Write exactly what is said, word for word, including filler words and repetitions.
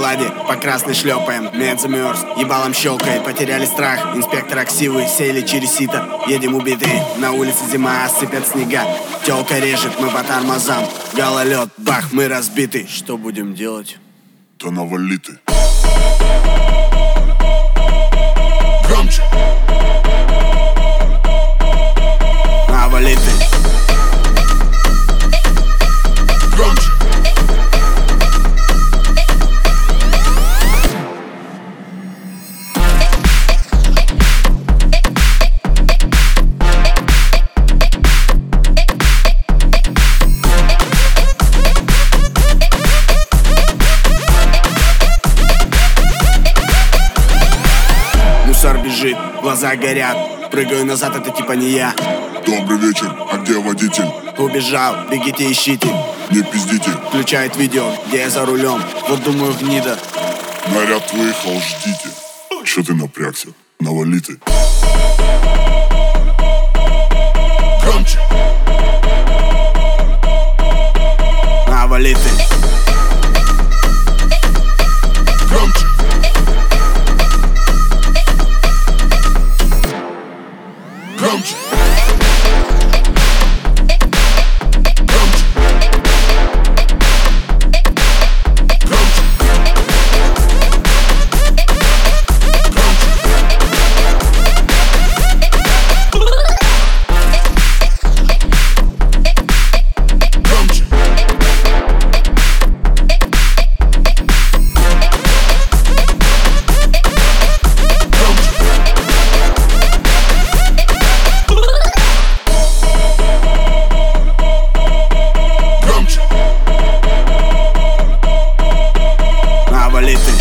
глади, по красной шлепаем, мед замерз, ебалом щелкает, потеряли страх. Инспектор аксивы, сели через сито, едем убитые. На улице зима, сыпят снега, тёлка режет, мы по тормозам. Гололед, бах, мы разбиты. Что будем делать? Да навали ты. Громче. Навали ты. Громче. Мусор бежит, глаза горят, прыгаю назад, это типа не я. Добрый вечер, а где водитель? Убежал, бегите, ищите. Не пиздите. Включает видео, где я за рулем. Вот думаю, гнида. Наряд выехал, ждите. Чё ты напрягся? Навали ты. Громче. Навали ты. Громче. Громче. Навали ты.